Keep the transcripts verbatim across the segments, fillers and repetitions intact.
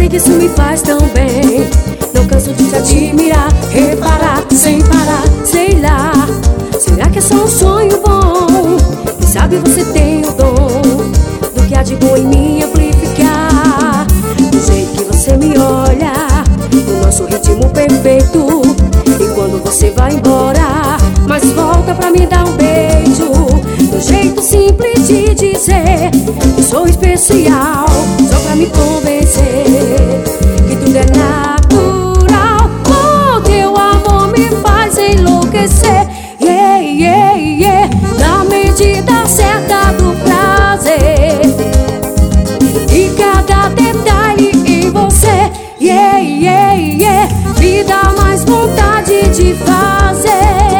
que isso me faz tão bem. Não canso de te admirar, reparar, sem parar, sei lá. Será que é só um sonho bom? Quem sabe você tem o dom do que há de bom em mim amplificar. Do jeito que você me olha, no nosso ritmo perfeito. E quando você vai embora, mas volta pra me dar um beijo. Do jeito simples de dizer que sou especial, só pra me convencer que tudo é natural. O teu amor me faz enlouquecer, yeah, yeah, yeah. Na medida certa do prazer, e cada detalhe em você, yeah, yeah, yeah, me dá mais vontade de fazer.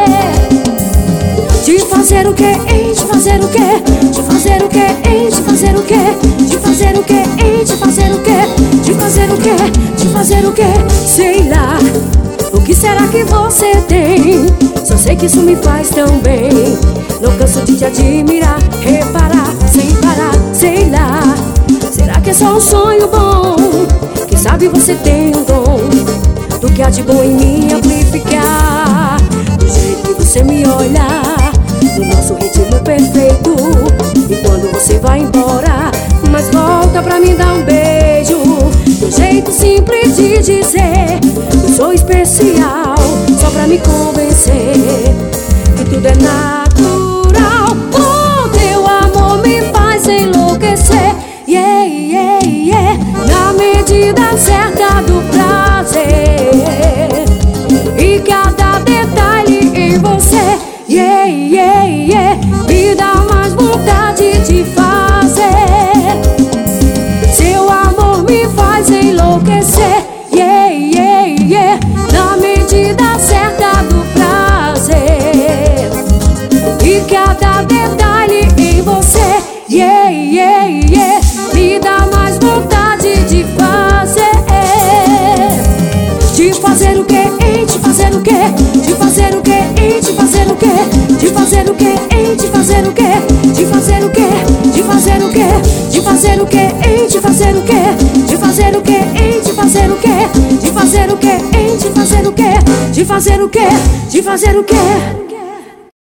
De fazer o que, hein? De fazer o que? De fazer o que, hein? De fazer o que? De fazer o que, hein? De fazer o que? De fazer o que? De fazer o que? Sei lá, o que será que você tem? Só sei que isso me faz tão bem. Não canso de te admirar, reparar, sem parar, sei lá. Será que é só um sonho bom? Quem sabe você tem um dom do que há de bom em mim amplificar. Do jeito que você me olha, no nosso ritmo perfeito. E quando você vai embora, mas volta pra me dar um beijo. Do jeito simples de dizer que sou especial, só pra me convencer que tudo é natural. O teu amor me faz enlouquecer, yeah, yeah, yeah. Na medida certa do prazer, e cada detalhe em você, yeah, yeah, yeah, me dá mais vontade de fazer. Seu amor me faz enlouquecer, yeah, yeah, yeah. Na medida certa do prazer, e cada detalhe em você, yeah, yeah, yeah, me dá mais vontade de fazer. De fazer o que, hein? De fazer o que? De fazer o que, hein? De fazer o que? De fazer o que, hein? De fazer o que? De fazer o que? De fazer o que? De fazer o que, hein? De fazer o que? De fazer o que, hein? De fazer o que? De fazer o que, hein? De fazer o que? De fazer o que? De fazer o que?